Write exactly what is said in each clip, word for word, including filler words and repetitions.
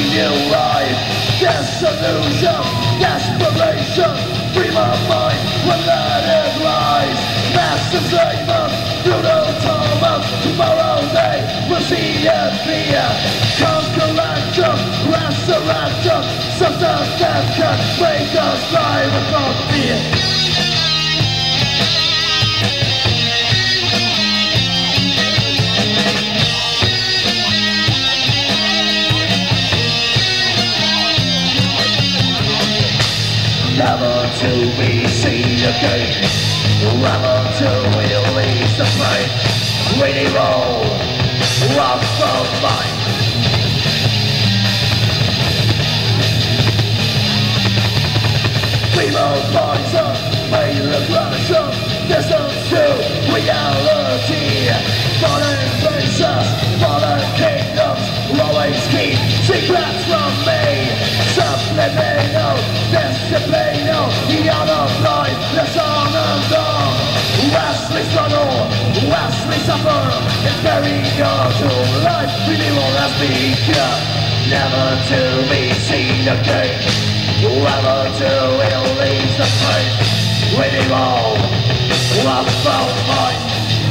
new life. Disillusion, desperation, free my mind when let it rise. Mass enslavement, brutal torment. Tomorrow they will see it fear. Conquerential, resurrection, something that can make us fly without fear. Never to be seen again, never to release the pain. Really roll, rock from mine. Female poison, made regression, distance to reality. Fallen places, fallen kingdoms, always keep secrets from me. Subliminal, disciplinal, the art of life, that's on and on. Wesley struggle, Wesley suffer, it's very young to life, renewal has begun. Never to be seen again, never to release the pain. Renewal, love found mine.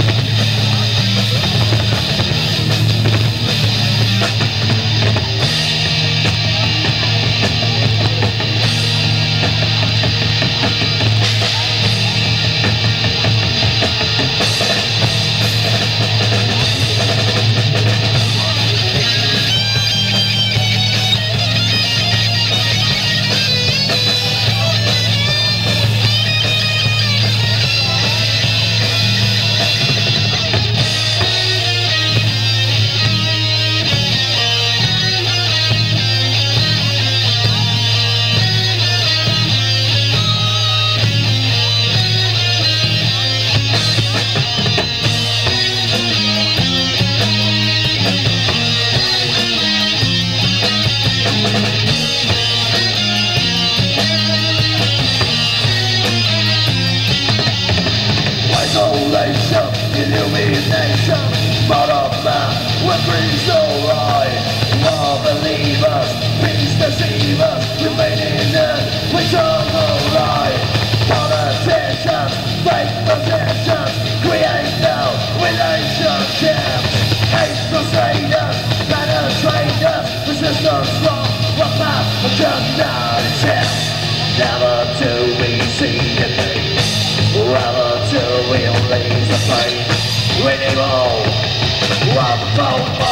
Isolation, illumination, but of man, what brings no light? All believers, peace deceivers, remaining in eternal light. Politicians, fake positions, create now relationships. Hate crusaders, penetrators, resistance from what path cannot exist. Never to be seen again, rather to release the pain. Renewal, love,